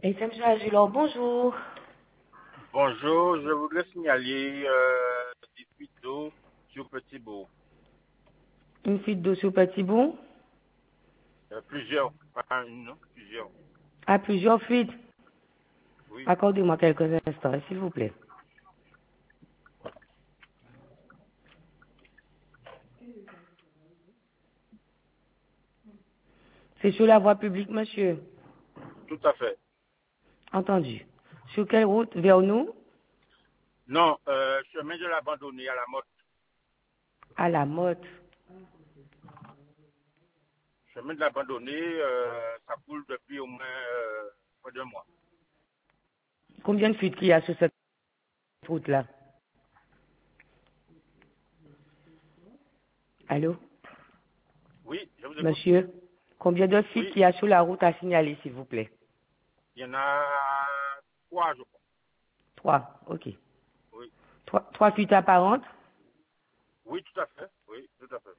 SM Agilor, bonjour. Bonjour, je voudrais signaler des fuites d'eau sur Petit Bourg. Une fuite d'eau sur Petit Bourg. Plusieurs, pas une, non, plusieurs. À plusieurs fuites. Oui, Accordez-moi quelques instants, s'il vous plaît. C'est sur la voie publique, monsieur. tout à fait. Entendu. Sur quelle route? Vers nous? Non, chemin de l'abandonné à la Motte. À la Motte. Chemin de l'abandonné, ça coule depuis au moins près d'un mois. Combien de fuites qu'il y a sur cette route-là? Allô? Oui, je vous écoute. Monsieur? Combien de fuites Oui, qu'il y a sur la route à signaler, s'il vous plaît? il y en a trois, je crois. 3. OK. Oui, 3 fuites apparentes? oui, tout à fait. Oui, tout à fait.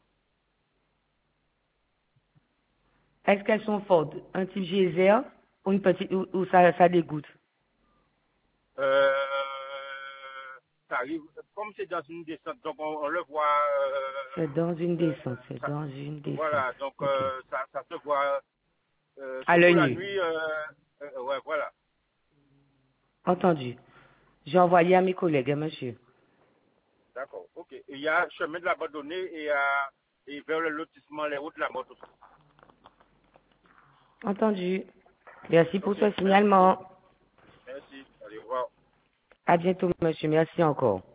Est-ce qu'elles sont fortes? Un type geyser ou une petite, ou ça dégoûte? Euh, Ça arrive, comme c'est dans une descente, donc on le voit. C'est dans une Euh, descente, c'est ça- dans une descente. voilà, donc OK. ça se voit. À Surtout l'œil la nu. nuit, ouais, voilà. Entendu. J'ai envoyé à mes collègues, hein, monsieur. D'accord, ok. Il y a chemin de l'abandonné et vers le lotissement, les routes de la moto aussi. Entendu. Merci pour Ok, ce merci. signalement. Merci. Allez, au revoir. À bientôt, monsieur. Merci encore.